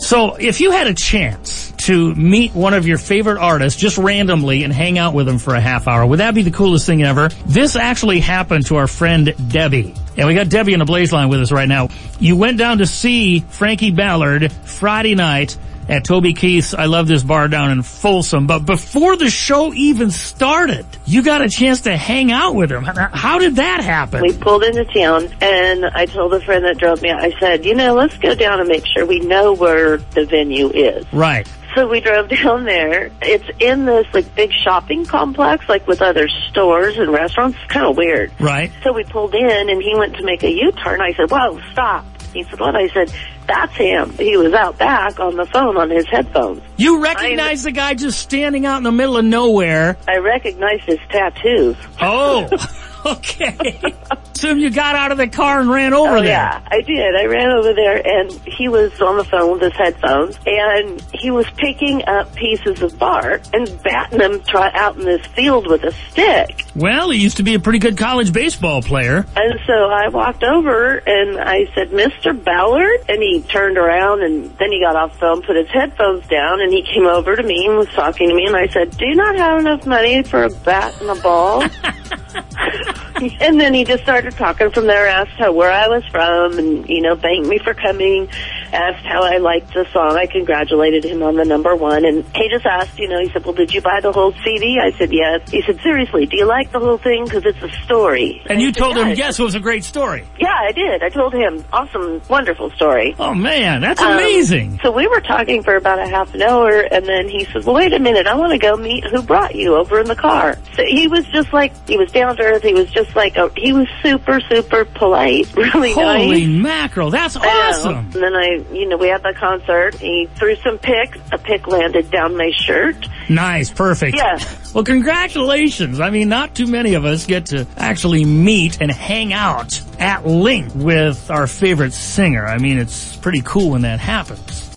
So if you had a chance to meet one of your favorite artists just randomly and hang out with them for a half hour, would that be the coolest thing ever? This actually happened to our friend Debbie. And we got Debbie on the Blaze line with us right now. You went down to see Frankie Ballard Friday night at Toby Keith's I Love This Bar down in Folsom. But before the show even started, you got a chance to hang out with him. How did that happen? We pulled into town, and I told a friend that drove me, I said, let's go down and make sure we know where the venue is. Right. So we drove down there. It's in this big shopping complex, with other stores and restaurants. It's kind of weird. Right. So we pulled in, and he went to make a U-turn. I said, "Whoa, stop." He said, "What?" I said, "That's him." He was out back on the phone on his headphones. You recognize the guy just standing out in the middle of nowhere? I recognized his tattoos. Oh, okay. So you got out of the car and ran over there. Yeah, I did. I ran over there, and he was on the phone with his headphones, and he was picking up pieces of bark and batting them out in this field with a stick. Well, he used to be a pretty good college baseball player. And so I walked over, and I said, "Mr. Ballard?" And he turned around, and then he got off the phone, put his headphones down, and he came over to me and was talking to me, and I said, "Do you not have enough money for a bat and a ball?" And then he just started talking from there, asked where I was from, and, thanked me for coming, asked how I liked the song. I congratulated him on the #1, and he just asked, he said, "Well, did you buy the whole CD?" I said, "Yes." He said, "Seriously, do you like the whole thing? Because it's a story." And you told him, yes, it was a great story. Yeah, I did. I told him, awesome, wonderful story. Oh, man, that's amazing. So we were talking for about a half an hour, and then he said, "Well, wait a minute, I want to go meet who brought you over in the car." So he was just he was down to earth. He was just he was super, super polite, really nice. Holy mackerel, that's awesome. And then we had the concert. He threw some picks. A pick landed down my shirt. Nice, perfect. Yeah. Well, congratulations. I mean, not too many of us get to actually meet and hang out at length with our favorite singer. I mean, it's pretty cool when that happens.